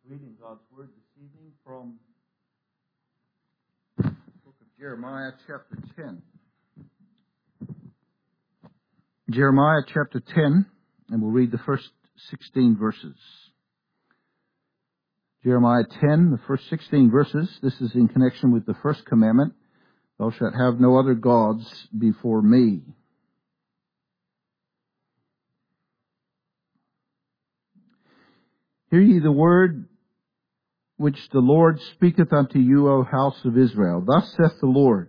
Reading God's Word this evening from the book of Jeremiah chapter 10. Jeremiah chapter 10, and we'll read the first 16 verses. Jeremiah 10, the first 16 verses. This is in connection with the first commandment. Thou shalt have no other gods before me. Hear ye the word which the Lord speaketh unto you, O house of Israel. Thus saith the Lord,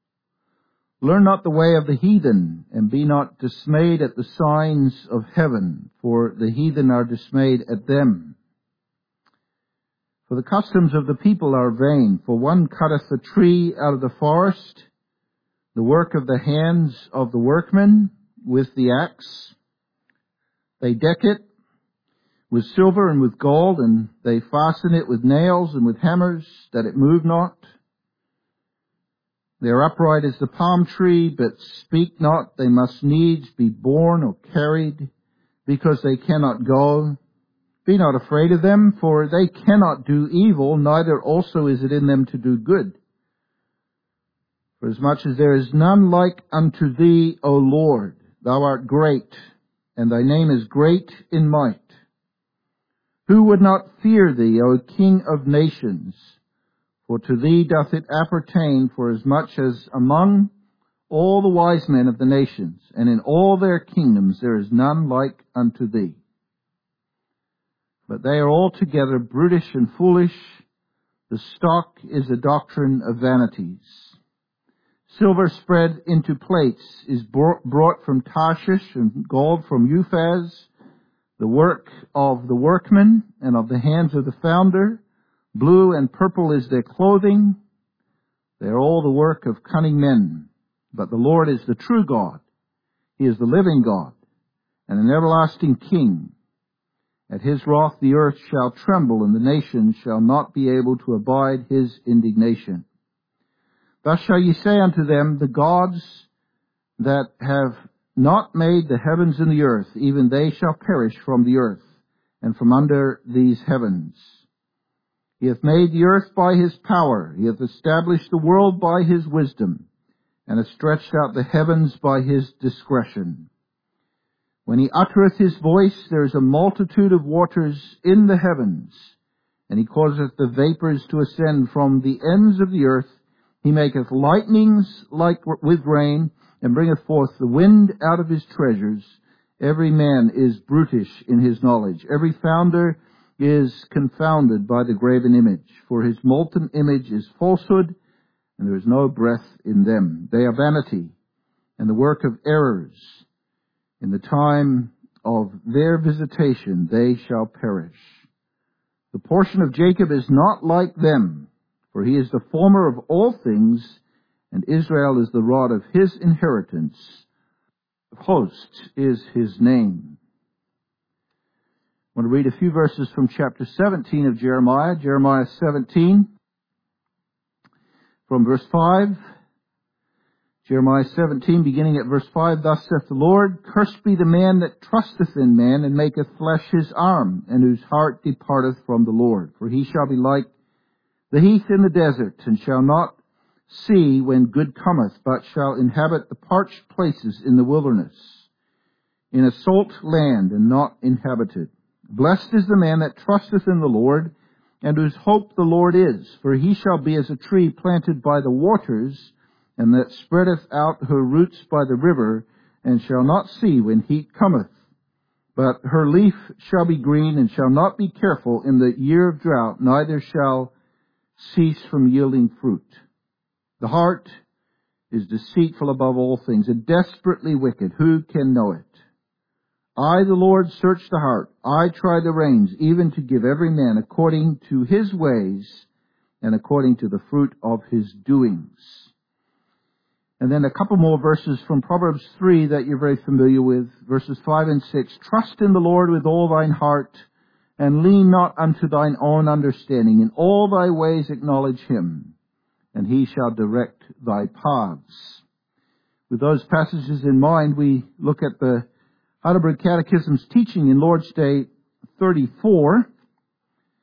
learn not the way of the heathen, and be not dismayed at the signs of heaven, for the heathen are dismayed at them. For the customs of the people are vain, for one cutteth a tree out of the forest, the work of the hands of the workmen with the axe. They deck it with silver and with gold, and they fasten it with nails and with hammers, that it move not. They are upright as the palm tree, but speak not. They must needs be borne or carried, because they cannot go. Be not afraid of them, for they cannot do evil, neither also is it in them to do good. For as much as there is none like unto thee, O Lord, thou art great, and thy name is great in might. Who would not fear thee, O King of nations? For to thee doth it appertain, for as much as among all the wise men of the nations, and in all their kingdoms there is none like unto thee. But they are altogether brutish and foolish. The stock is a doctrine of vanities. Silver spread into plates is brought from Tarshish, and gold from Uphaz. The work of the workman and of the hands of the founder. Blue and purple is their clothing. They are all the work of cunning men. But the Lord is the true God. He is the living God, and an everlasting King. At his wrath the earth shall tremble, and the nations shall not be able to abide his indignation. Thus shall ye say unto them, the gods that have not made the heavens and the earth, even they shall perish from the earth, and from under these heavens. He hath made the earth by his power, he hath established the world by his wisdom, and hath stretched out the heavens by his discretion. When he uttereth his voice, there is a multitude of waters in the heavens, and he causeth the vapors to ascend from the ends of the earth. He maketh lightnings like with rain, and bringeth forth the wind out of his treasures. Every man is brutish in his knowledge. Every founder is confounded by the graven image. For his molten image is falsehood, and there is no breath in them. They are vanity, and the work of errors. In the time of their visitation they shall perish. The portion of Jacob is not like them, for he is the former of all things, and Israel is the rod of his inheritance. Hosts is his name. I want to read a few verses from chapter 17 of Jeremiah. Jeremiah 17, from verse 5. Jeremiah 17, beginning at verse 5. Thus saith the Lord, cursed be the man that trusteth in man, and maketh flesh his arm, and whose heart departeth from the Lord. For he shall be like the heath in the desert, and shall not see when good cometh, but shall inhabit the parched places in the wilderness, in a salt land and not inhabited. Blessed is the man that trusteth in the Lord, and whose hope the Lord is. For he shall be as a tree planted by the waters, and that spreadeth out her roots by the river, and shall not see when heat cometh. But her leaf shall be green, and shall not be careful in the year of drought, neither shall cease from yielding fruit. The heart is deceitful above all things, and desperately wicked. Who can know it? I, the Lord, search the heart. I try the reins, even to give every man according to his ways, and according to the fruit of his doings. And then a couple more verses from Proverbs 3 that you're very familiar with. Verses 5 and 6. Trust in the Lord with all thine heart, and lean not unto thine own understanding. In all thy ways acknowledge him, and he shall direct thy paths. With those passages in mind, we look at the Heidelberg Catechism's teaching in Lord's Day 34,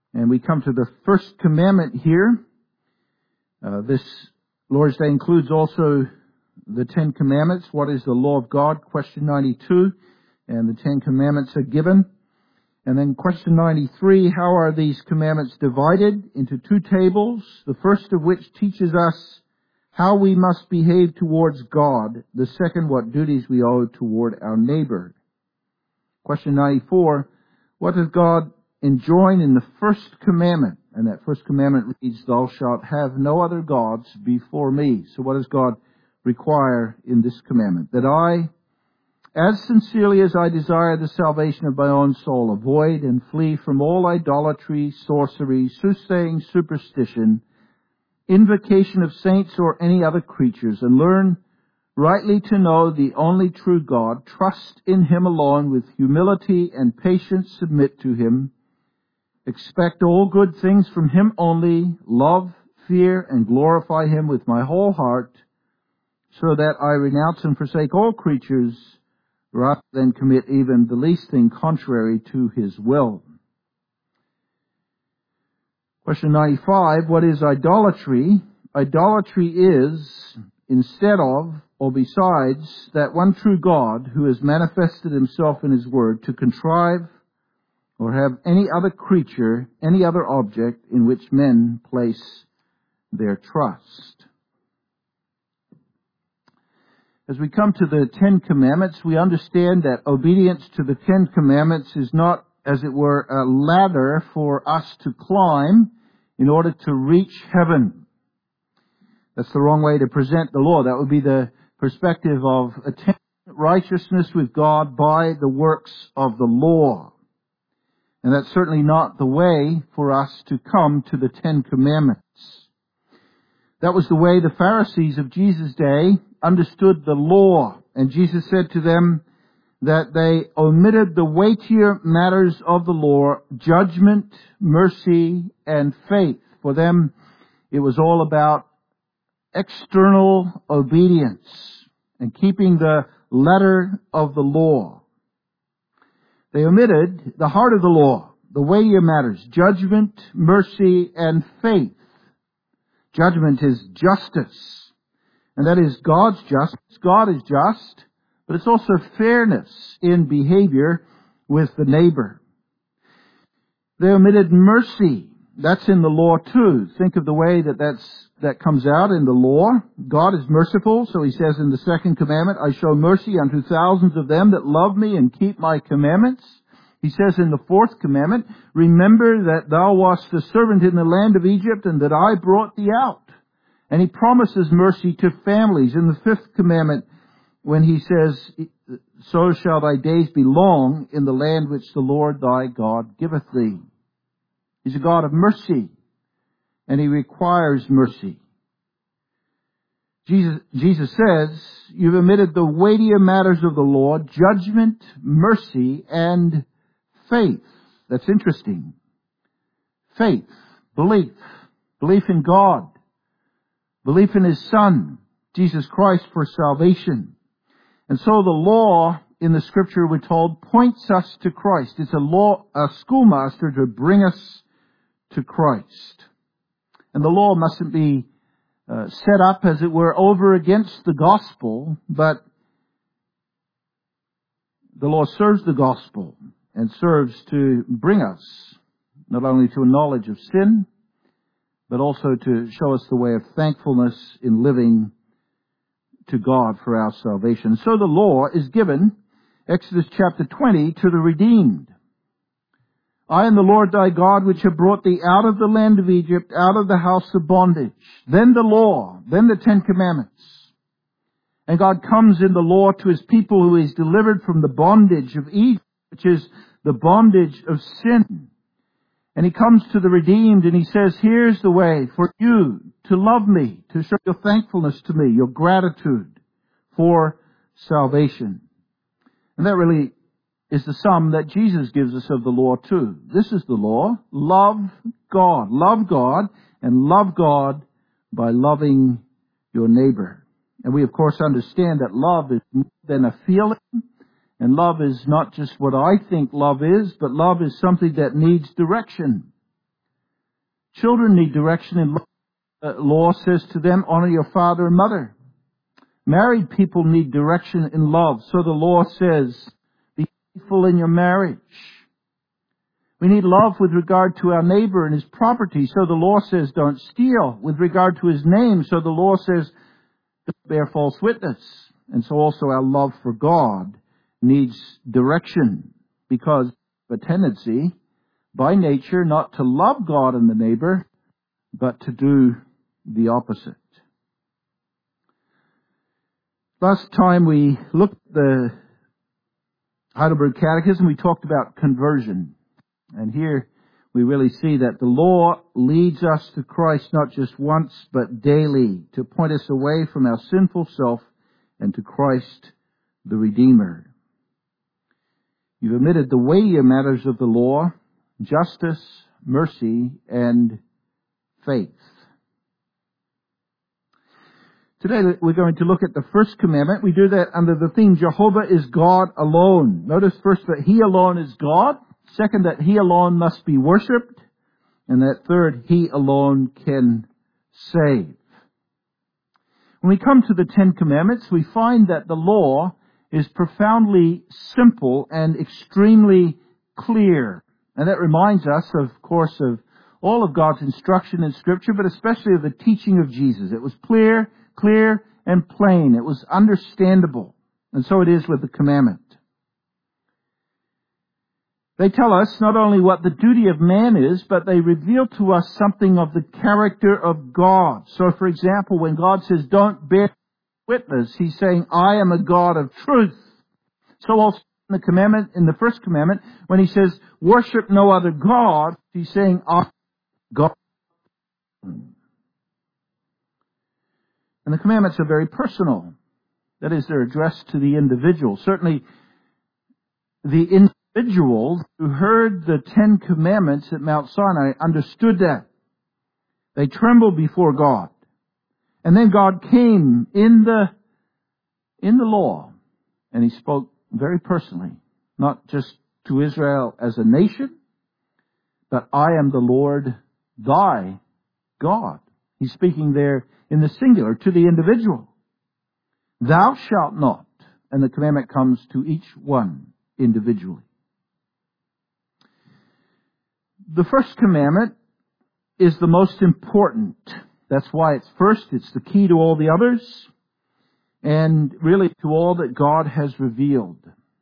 And we come to the first commandment here. This Lord's Day includes also the Ten Commandments. What is the law of God? Question 92. And the Ten Commandments are given. And then question 93, how are these commandments divided? Into two tables, the first of which teaches us how we must behave towards God. The second, what duties we owe toward our neighbor. Question 94, what does God enjoin in the first commandment? And that first commandment reads, thou shalt have no other gods before me. So what does God require in this commandment? That I, as sincerely as I desire the salvation of my own soul, avoid and flee from all idolatry, sorcery, soothsaying, superstition, invocation of saints or any other creatures, and learn rightly to know the only true God, trust in Him alone with humility and patience, submit to Him, expect all good things from Him only, love, fear, and glorify Him with my whole heart, so that I renounce and forsake all creatures, rather than commit even the least thing contrary to His will. Question 95, what is idolatry? Idolatry is, instead of, or besides, that one true God who has manifested Himself in His Word, to contrive or have any other creature, any other object in which men place their trust. As we come to the Ten Commandments, we understand that obedience to the Ten Commandments is not, as it were, a ladder for us to climb in order to reach heaven. That's the wrong way to present the law. That would be the perspective of attaining righteousness with God by the works of the law. And that's certainly not the way for us to come to the Ten Commandments. That was the way the Pharisees of Jesus' day understood the law. And Jesus said to them that they omitted the weightier matters of the law, judgment, mercy, and faith. For them, it was all about external obedience and keeping the letter of the law. They omitted the heart of the law, the weightier matters, judgment, mercy, and faith. Judgment is justice, and that is God's justice. God is just, but it's also fairness in behavior with the neighbor. They omitted mercy. That's in the law too. Think of the way that comes out in the law. God is merciful, so He says in the second commandment, I show mercy unto thousands of them that love me and keep my commandments. He says in the fourth commandment, remember that thou wast a servant in the land of Egypt and that I brought thee out. And He promises mercy to families in the fifth commandment when He says, so shall thy days be long in the land which the Lord thy God giveth thee. He's a God of mercy, and He requires mercy. Jesus says, you've omitted the weightier matters of the law, judgment, mercy, and faith. That's interesting. Faith, belief in God, belief in His Son, Jesus Christ, for salvation. And so the law in the Scripture, we're told, points us to Christ. It's a schoolmaster to bring us to Christ. And the law mustn't be set up, as it were, over against the gospel, but the law serves the gospel and serves to bring us not only to a knowledge of sin, but also to show us the way of thankfulness in living to God for our salvation. So the law is given, Exodus chapter 20, to the redeemed. I am the Lord thy God, which have brought thee out of the land of Egypt, out of the house of bondage. Then the law, then the Ten Commandments. And God comes in the law to His people who is delivered from the bondage of Egypt, which is the bondage of sin. And He comes to the redeemed and He says, here's the way for you to love me, to show your thankfulness to me, your gratitude for salvation. And that really is the sum that Jesus gives us of the law too. This is the law. Love God. Love God, and love God by loving your neighbor. And we of course understand that love is more than a feeling, and love is not just what I think love is, but love is something that needs direction. Children need direction in law says to them, honor your father and mother. Married people need direction in love. So the law says, be faithful in your marriage. We need love with regard to our neighbor and his property. So the law says, don't steal. With regard to his name, so the law says, don't bear false witness. And so also our love for God needs direction, because of a tendency by nature not to love God and the neighbor, but to do the opposite. Last time we looked at the Heidelberg Catechism, we talked about conversion. And here we really see that the law leads us to Christ not just once, but daily, to point us away from our sinful self and to Christ the Redeemer. You've omitted the weightier matters of the law: justice, mercy, and faith. Today we're going to look at the first commandment. We do that under the theme, Jehovah is God alone. Notice first that He alone is God. Second, that He alone must be worshipped. And that third, He alone can save. When we come to the Ten Commandments, we find that the law is profoundly simple and extremely clear. And that reminds us, of course, of all of God's instruction in Scripture, but especially of the teaching of Jesus. It was clear, and plain. It was understandable. And so it is with the commandment. They tell us not only what the duty of man is, but they reveal to us something of the character of God. So, for example, when God says, don't bear witness, He's saying, I am a God of truth. So also in the commandment, in the first commandment, when He says, worship no other God, He's saying, I am God. And the commandments are very personal. That is, they're addressed to the individual. Certainly, the individuals who heard the Ten Commandments at Mount Sinai understood that. They trembled before God. And then God came in the law, and He spoke very personally, not just to Israel as a nation, but I am the Lord thy God. He's speaking there in the singular to the individual. Thou shalt not. And the commandment comes to each one individually. The first commandment is the most important. That's why it's first. It's the key to all the others, and really to all that God has revealed.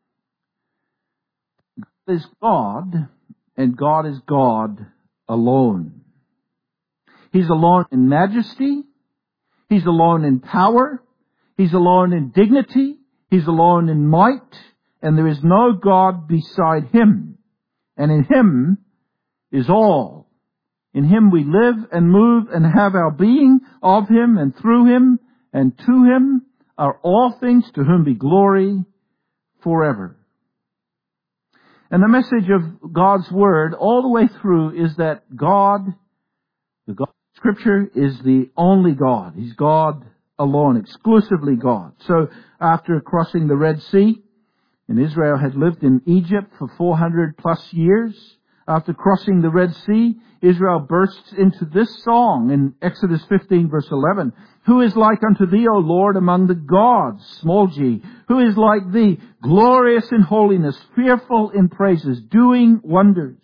God is God, and God is God alone. He's alone in majesty. He's alone in power. He's alone in dignity. He's alone in might. And there is no God beside Him. And in Him is all. In Him we live and move and have our being. Of Him and through Him and to Him are all things, to whom be glory forever. And the message of God's Word all the way through is that God, the God of Scripture, is the only God. He's God alone, exclusively God. So after crossing the Red Sea, and Israel had lived in Egypt for 400 plus years, after crossing the Red Sea, Israel bursts into this song in Exodus 15 verse 11. Who is like unto thee, O Lord, among the gods, small g? Who is like thee, glorious in holiness, fearful in praises, doing wonders?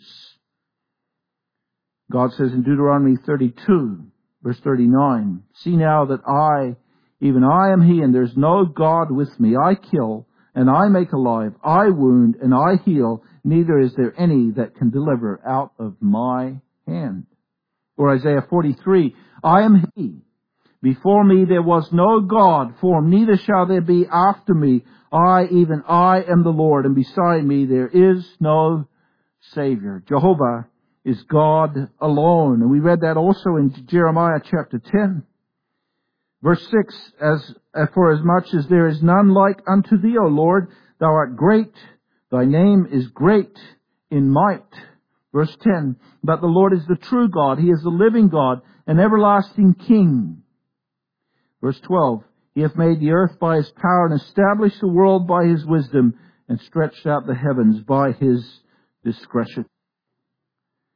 God says in Deuteronomy 32 verse 39, see now that I, even I am He, and there's no God with me. I kill, and I make alive. I wound, and I heal. Neither is there any that can deliver out of my hand. Or Isaiah 43, I am He. Before me there was no God formed, neither shall there be after me. I, even I, am the Lord, and beside me there is no Savior. Jehovah is God alone. And we read that also in Jeremiah chapter 10. Verse 6, for as much as there is none like unto thee, O Lord, thou art great, thy name is great in might. Verse 10, but the Lord is the true God, He is the living God, an everlasting King. Verse 12, He hath made the earth by His power, and established the world by His wisdom, and stretched out the heavens by His discretion.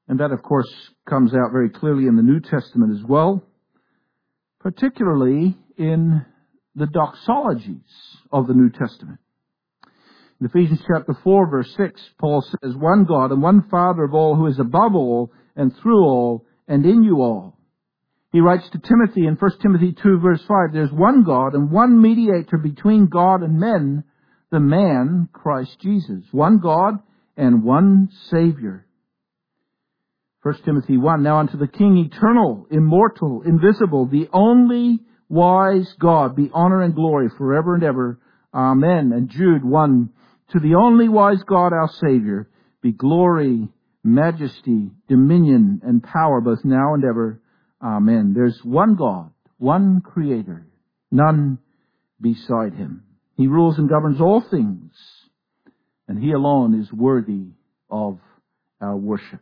And that, of course, comes out very clearly in the New Testament as well, particularly in the doxologies of the New Testament. In Ephesians chapter 4, verse 6, Paul says, "One God and one Father of all, who is above all and through all and in you all." He writes to Timothy in 1 Timothy 2, verse 5, "There's one God and one mediator between God and men, the man Christ Jesus." One God and one Savior. 1 Timothy 1, "Now unto the King, eternal, immortal, invisible, the only wise God, be honor and glory forever and ever. Amen." And Jude 1, "To the only wise God, our Savior, be glory, majesty, dominion, and power, both now and ever. Amen." There's one God, one Creator, none beside Him. He rules and governs all things, and He alone is worthy of our worship.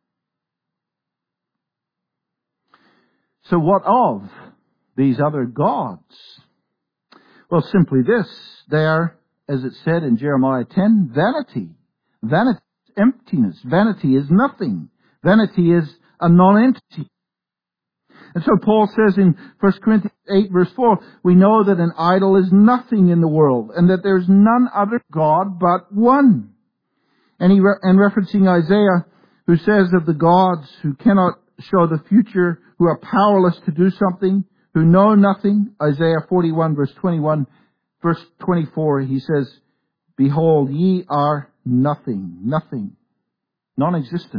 So what of these other gods? Well, simply this. They are, as it said in Jeremiah 10, vanity. Vanity is emptiness. Vanity is nothing. Vanity is a non-entity. And so Paul says in 1 Corinthians 8, verse 4, "We know that an idol is nothing in the world, and that there is none other God but one." And referencing Isaiah, who says of the gods who cannot show the future, who are powerless to do something, who know nothing, Isaiah 41, verse 21, verse 24, he says, "Behold, ye are nothing," nothing, non-existent.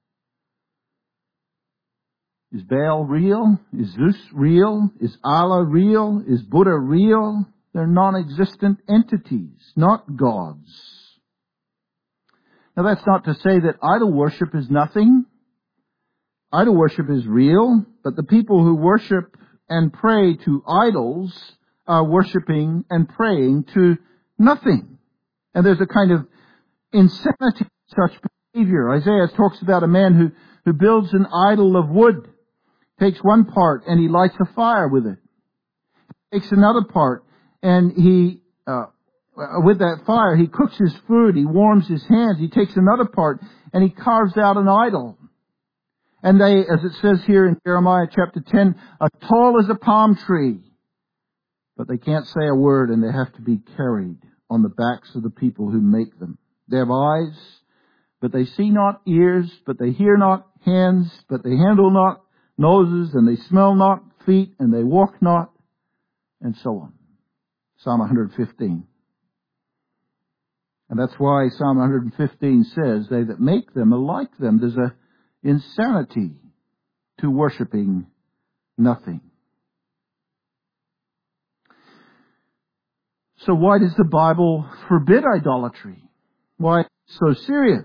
Is Baal real? Is Zeus real? Is Allah real? Is Buddha real? They're non-existent entities, not gods. Now that's not to say that idol worship is nothing. Idol worship is real, but the people who worship and pray to idols are worshiping and praying to nothing. And there's a kind of insanity in such behavior. Isaiah talks about a man who builds an idol of wood, takes one part and he lights a fire with it. He takes another part and with that fire, he cooks his food, he warms his hands. He takes another part and he carves out an idol. And they, as it says here in Jeremiah chapter 10, are tall as a palm tree. But they can't say a word, and they have to be carried on the backs of the people who make them. They have eyes, but they see not, ears, but they hear not, hands, but they handle not, noses, and they smell not, feet, and they walk not, and so on. Psalm 115. And that's why Psalm 115 says, "They that make them are like them." There's a insanity to worshiping nothing. So why does the Bible forbid idolatry? Why it's so serious?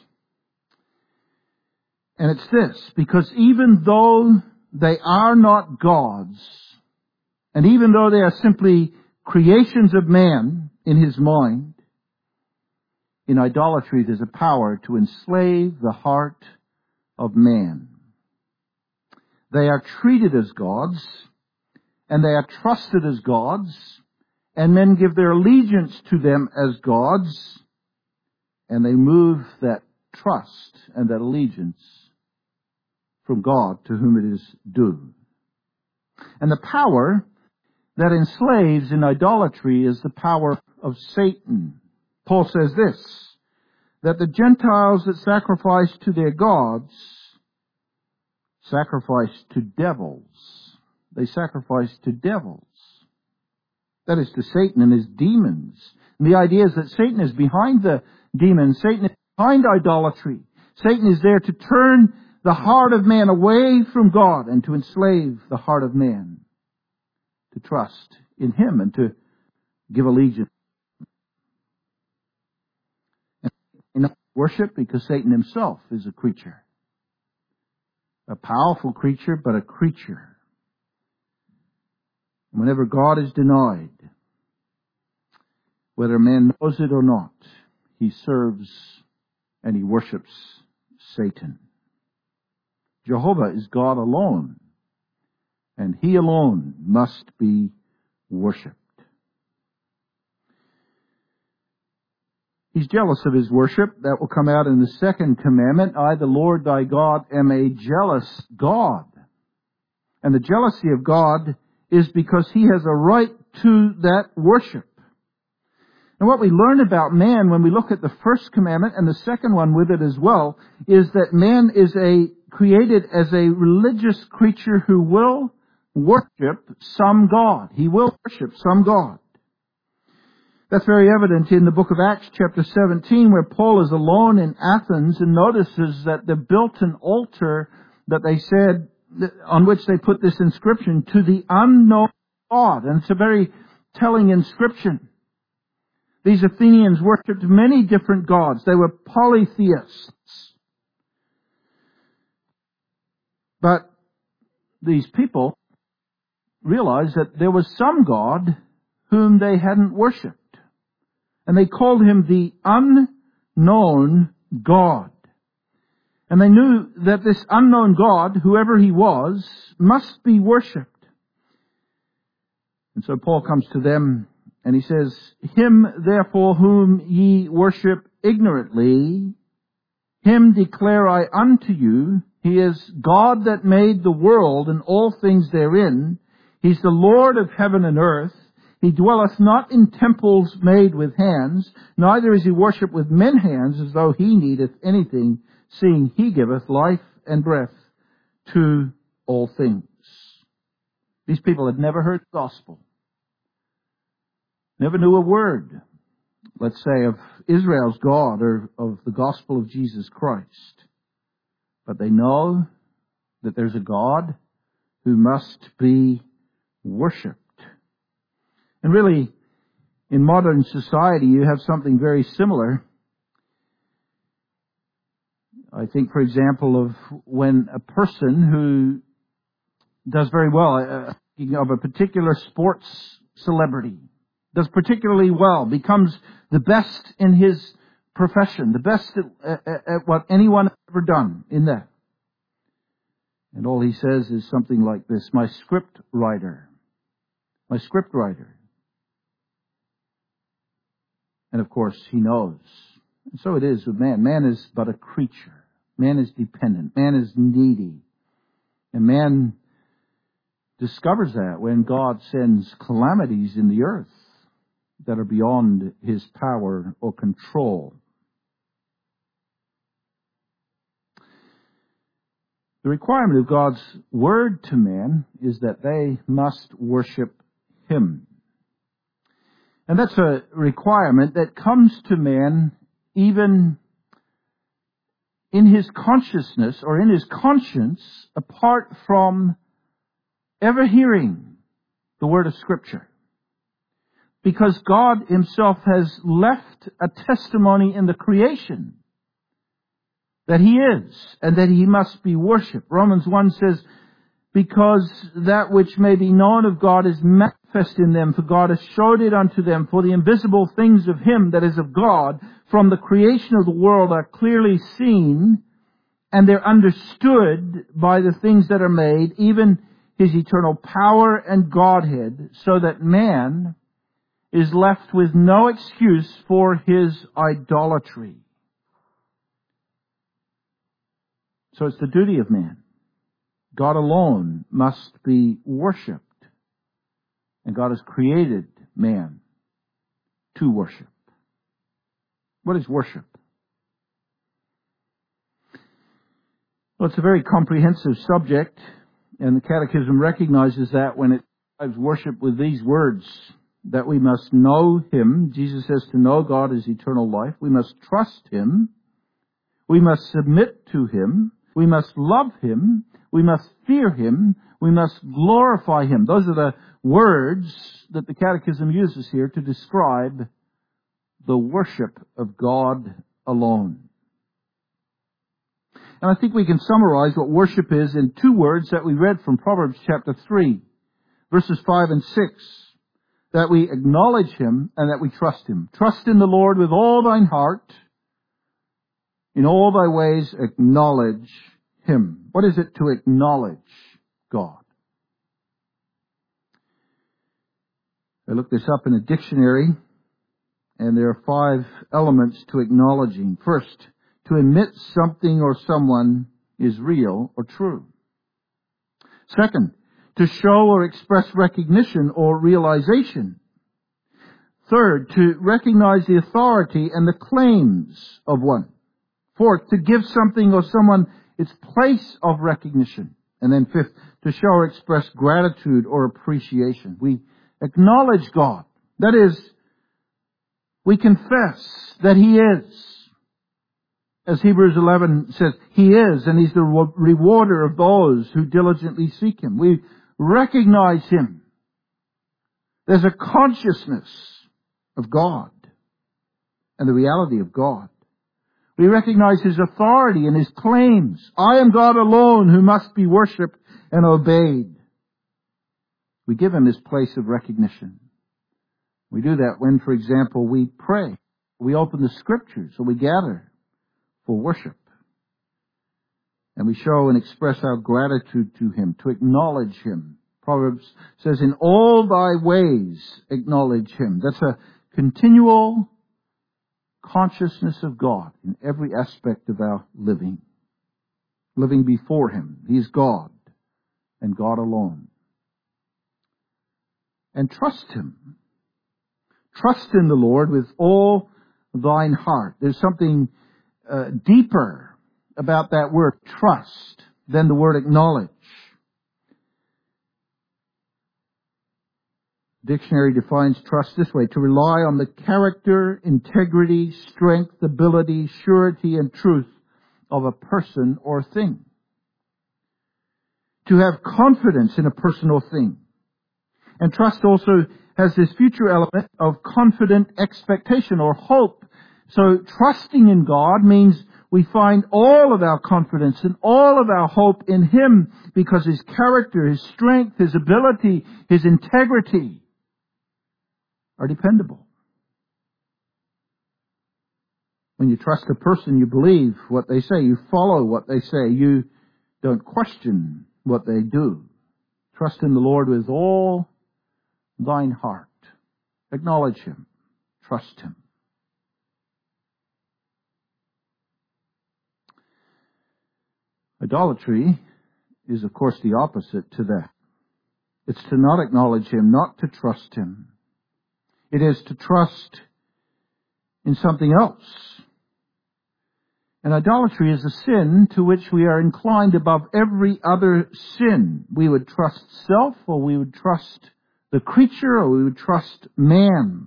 And it's this, because even though they are not gods, and even though they are simply creations of man in his mind, in idolatry there's a power to enslave the heart of man. They are treated as gods, and they are trusted as gods, and men give their allegiance to them as gods, and they move that trust and that allegiance from God to whom it is due. And the power that enslaves in idolatry is the power of Satan. Paul says this, that the Gentiles that sacrifice to their gods sacrifice to devils. They sacrifice to devils. That is to Satan and his demons. And the idea is that Satan is behind the demons. Satan is behind idolatry. Satan is there to turn the heart of man away from God and to enslave the heart of man to trust in him and to give allegiance. And worship because Satan himself is a creature. A powerful creature, but a creature. Whenever God is denied, whether man knows it or not, he serves and he worships Satan. Jehovah is God alone, and he alone must be worshipped. He's jealous of his worship. That will come out in the second commandment. I, the Lord thy God, am a jealous God. And the jealousy of God is because he has a right to that worship. And what we learn about man when we look at the first commandment and the second one with it as well is that man is created as a religious creature who will worship some God. He will worship some God. That's very evident in the book of Acts chapter 17 where Paul is alone in Athens and notices that they built an altar that they said, on which they put this inscription, to the unknown God. And it's a very telling inscription. These Athenians worshipped many different gods. They were polytheists. But these people realized that there was some God whom they hadn't worshipped. And they called him the unknown God. And they knew that this unknown God, whoever he was, must be worshipped. And so Paul comes to them and he says, Him therefore whom ye worship ignorantly, him declare I unto you, he is God that made the world and all things therein. He's the Lord of heaven and earth. He dwelleth not in temples made with hands, neither is he worshipped with men's hands as though he needeth anything, seeing he giveth life and breath to all things. These people had never heard the gospel. Never knew a word, let's say, of Israel's God or of the gospel of Jesus Christ. But they know that there's a God who must be worshipped. And really, in modern society, you have something very similar. I think, for example, of when a person who does very well, of a particular sports celebrity, does particularly well, becomes the best in his profession, the best at what anyone has ever done in that. And all he says is something like this, my script writer. And of course, he knows. And so it is with man. Man is but a creature. Man is dependent. Man is needy. And man discovers that when God sends calamities in the earth that are beyond his power or control. The requirement of God's word to man is that they must worship him. And that's a requirement that comes to man even in his consciousness or in his conscience apart from ever hearing the word of Scripture. Because God himself has left a testimony in the creation that he is and that he must be worshipped. Romans 1 says, because that which may be known of God is manifest in them, for God has showed it unto them, for the invisible things of him that is of God from the creation of the world are clearly seen, and they're understood by the things that are made, even his eternal power and Godhead, so that man is left with no excuse for his idolatry. So it's the duty of man. God alone must be worshipped. And God has created man to worship. What is worship? Well, it's a very comprehensive subject, and the Catechism recognizes that when it describes worship with these words, that we must know him. Jesus says to know God is eternal life. We must trust him. We must submit to him. We must love him. We must fear him. We must glorify him. Those are the words that the Catechism uses here to describe the worship of God alone. And I think we can summarize what worship is in two words that we read from Proverbs chapter 3, verses 5 and 6. That we acknowledge him and that we trust him. Trust in the Lord with all thine heart. In all thy ways acknowledge him. What is it to acknowledge God? I looked this up in a dictionary. And there are 5 elements to acknowledging. First, to admit something or someone is real or true. Second, to show or express recognition or realization. Third, to recognize the authority and the claims of one. Fourth, to give something or someone its place of recognition. And then fifth, to show or express gratitude or appreciation. We acknowledge God. That is, we confess that He is. As Hebrews 11 says, He is, and He's the rewarder of those who diligently seek Him. We recognize Him. There's a consciousness of God and the reality of God. We recognize His authority and His claims. I am God alone who must be worshipped and obeyed. We give Him His place of recognition. We do that when, for example, we pray, we open the Scriptures, or we gather for worship. And we show and express our gratitude to Him, to acknowledge Him. Proverbs says, in all thy ways acknowledge Him. That's a continual consciousness of God in every aspect of our living. Living before Him. He's God and God alone. And trust Him. Trust in the Lord with all thine heart. There's something deeper about that word trust than the word acknowledge. Dictionary defines trust this way: to rely on the character, integrity, strength, ability, surety, and truth of a person or thing. To have confidence in a person or thing. And trust also has this future element of confident expectation or hope. So trusting in God means we find all of our confidence and all of our hope in Him because His character, His strength, His ability, His integrity are dependable. When you trust a person, you believe what they say. You follow what they say. You don't question what they do. Trust in the Lord with all thine heart. Acknowledge Him. Trust Him. Idolatry is, of course, the opposite to that. It's to not acknowledge Him, not to trust Him. It is to trust in something else. And idolatry is a sin to which we are inclined above every other sin. We would trust self, or we would trust the creature, or we would trust man.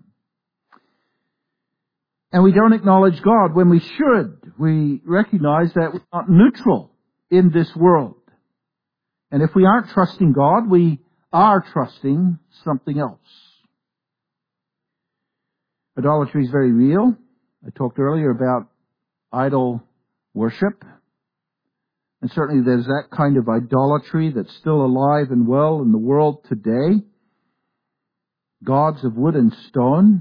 And we don't acknowledge God when we should. We recognize that we're not neutral in this world. And if we aren't trusting God, we are trusting something else. Idolatry is very real. I talked earlier about idol worship. And certainly there's that kind of idolatry that's still alive and well in the world today. Gods of wood and stone.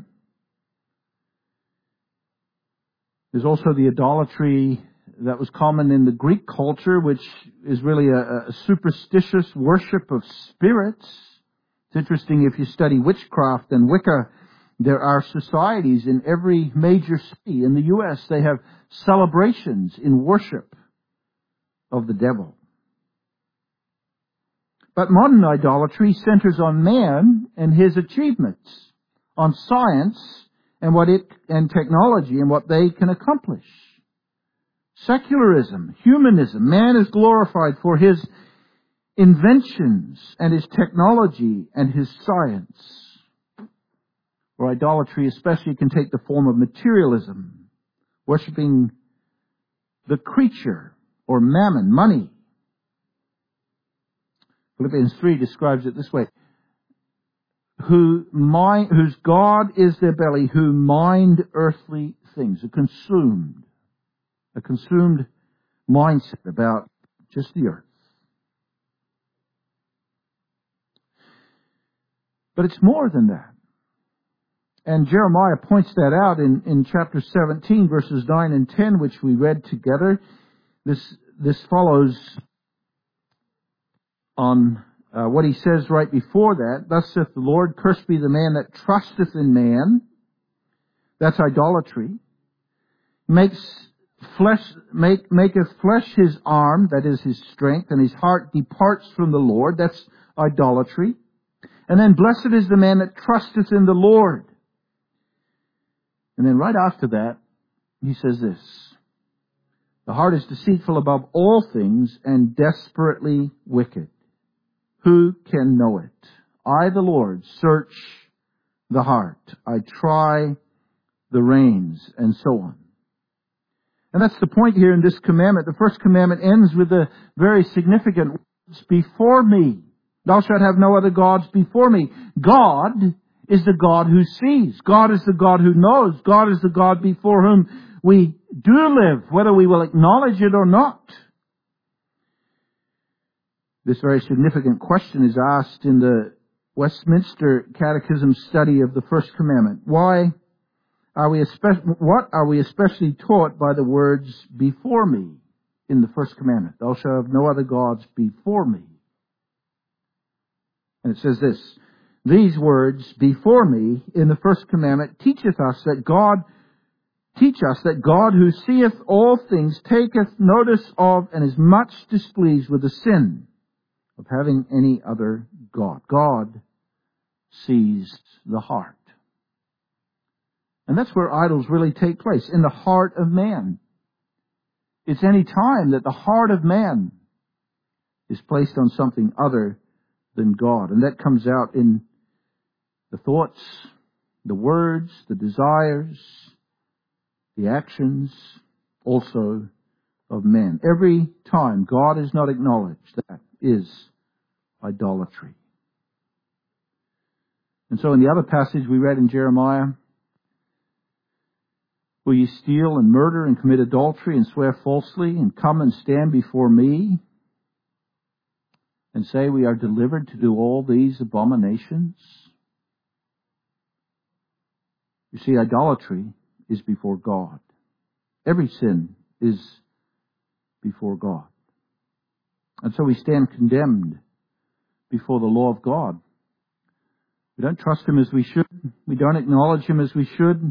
There's also the idolatry that was common in the Greek culture, which is really a superstitious worship of spirits. It's interesting, if you study witchcraft and Wicca, there are societies in every major city in the U.S. They have celebrations in worship of the devil. But modern idolatry centers on man and his achievements, on science and technology and what they can accomplish. Secularism, humanism. Man is glorified for his inventions and his technology and his science. Or idolatry especially can take the form of materialism, worshipping the creature or mammon, money. Philippians 3 describes it this way: whose God is their belly, who mind earthly things, a consumed mindset about just the earth. But it's more than that. And Jeremiah points that out in chapter 17, verses 9 and 10, which we read together. This follows on what he says right before that. Thus saith the Lord, cursed be the man that trusteth in man, That's idolatry. Maketh flesh his arm, that is his strength, and his heart departs from the Lord. That's idolatry. And then blessed is the man that trusteth in the Lord. And then right after that, he says this: the heart is deceitful above all things and desperately wicked. Who can know it? I, the Lord, search the heart. I try the reins, and so on. And that's the point here in this commandment. The first commandment ends with the very significant words, before me. Thou shalt have no other gods before me. God is the God who sees. God is the God who knows. God is the God before whom we do live, whether we will acknowledge it or not. This very significant question is asked in the Westminster Catechism study of the first commandment. What are we especially taught by the words, before me, in the first commandment? Thou shalt have no other gods before me. And it says this: these words, before me, in the first commandment, teach us that God who seeth all things taketh notice of and is much displeased with the sin of having any other God. God sees the heart. And that's where idols really take place, in the heart of man. It's any time that the heart of man is placed on something other than God. And that comes out in the thoughts, the words, the desires, the actions also of men. Every time God is not acknowledged, that is idolatry. And so in the other passage we read in Jeremiah, will ye steal and murder and commit adultery and swear falsely and come and stand before me and say we are delivered to do all these abominations? You see, idolatry is before God. Every sin is before God. And so we stand condemned before the law of God. We don't trust Him as we should. We don't acknowledge Him as we should.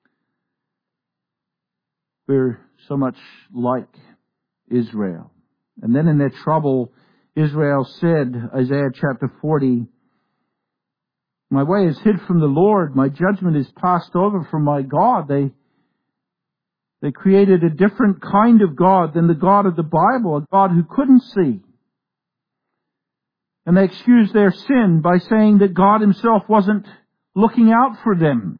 We're so much like Israel. And then in their trouble, Israel said, Isaiah chapter 40, my way is hid from the Lord, my judgment is passed over from my God. They created a different kind of God than the God of the Bible, a God who couldn't see. And they excused their sin by saying that God Himself wasn't looking out for them.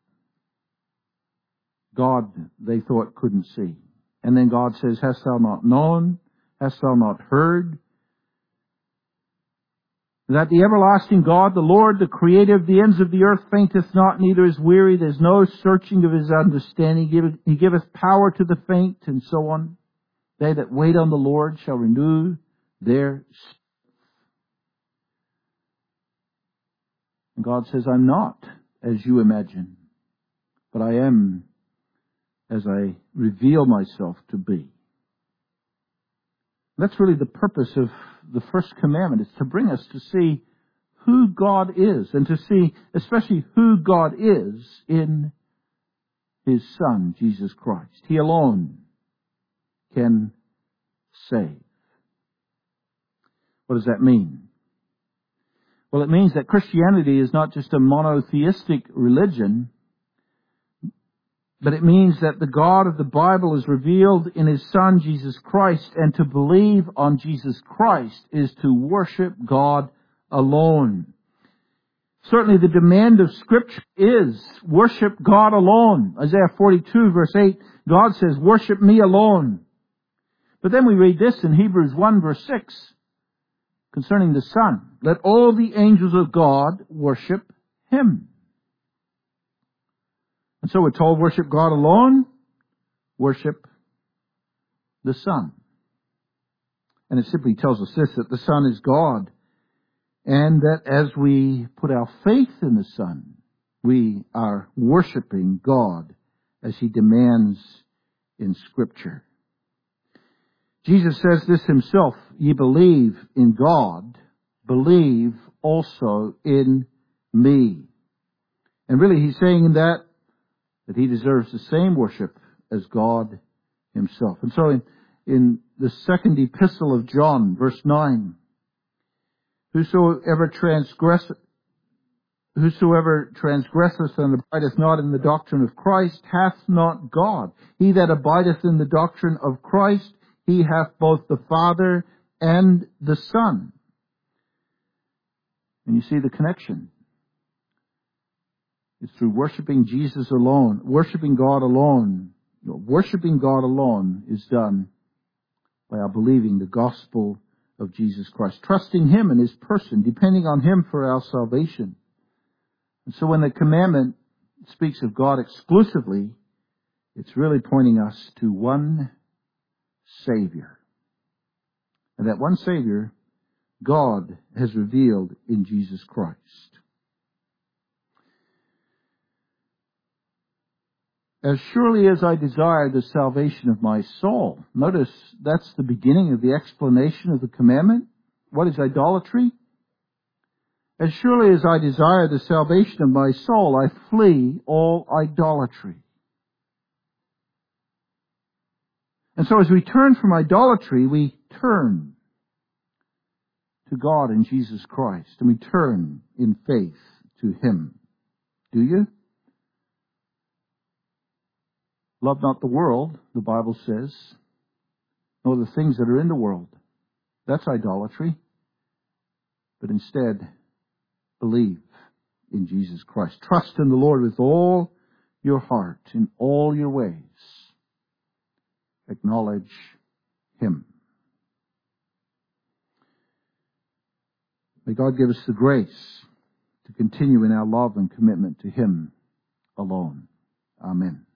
God, they thought, couldn't see. And then God says, hast thou not known? Hast thou not heard? That the everlasting God, the Lord, the Creator of the ends of the earth, fainteth not, neither is weary. There's no searching of His understanding. He giveth power to the faint, and so on. They that wait on the Lord shall renew their strength. And God says, I'm not as you imagine, but I am as I reveal myself to be. That's really the purpose of the first commandment. It's to bring us to see who God is, and to see especially who God is in His Son, Jesus Christ. He alone can save. What does that mean? Well, it means that Christianity is not just a monotheistic religion, but it means that the God of the Bible is revealed in His Son, Jesus Christ, and to believe on Jesus Christ is to worship God alone. Certainly the demand of Scripture is worship God alone. Isaiah 42 verse 8, God says, worship me alone. But then we read this in Hebrews 1 verse 6 concerning the Son. Let all the angels of God worship Him. And so we're told, worship God alone, worship the Son. And it simply tells us this, that the Son is God, and that as we put our faith in the Son, we are worshiping God as He demands in Scripture. Jesus says this Himself, ye believe in God, believe also in me. And really He's saying that that he deserves the same worship as God himself. And so in the second epistle of John, verse 9, Whosoever transgresseth and abideth not in the doctrine of Christ hath not God. He that abideth in the doctrine of Christ, he hath both the Father and the Son. And you see the connection. It's through worshiping Jesus alone, worshiping God alone. Worshiping God alone is done by our believing the gospel of Jesus Christ, trusting him and his person, depending on him for our salvation. And so when the commandment speaks of God exclusively, it's really pointing us to one Savior. And that one Savior, God has revealed in Jesus Christ. As surely as I desire the salvation of my soul. Notice that's the beginning of the explanation of the commandment. What is idolatry? As surely as I desire the salvation of my soul, I flee all idolatry. And so as we turn from idolatry, we turn to God in Jesus Christ, and we turn in faith to him. Do you? Love not the world, the Bible says, nor the things that are in the world. That's idolatry. But instead, believe in Jesus Christ. Trust in the Lord with all your heart, in all your ways. Acknowledge him. May God give us the grace to continue in our love and commitment to him alone. Amen.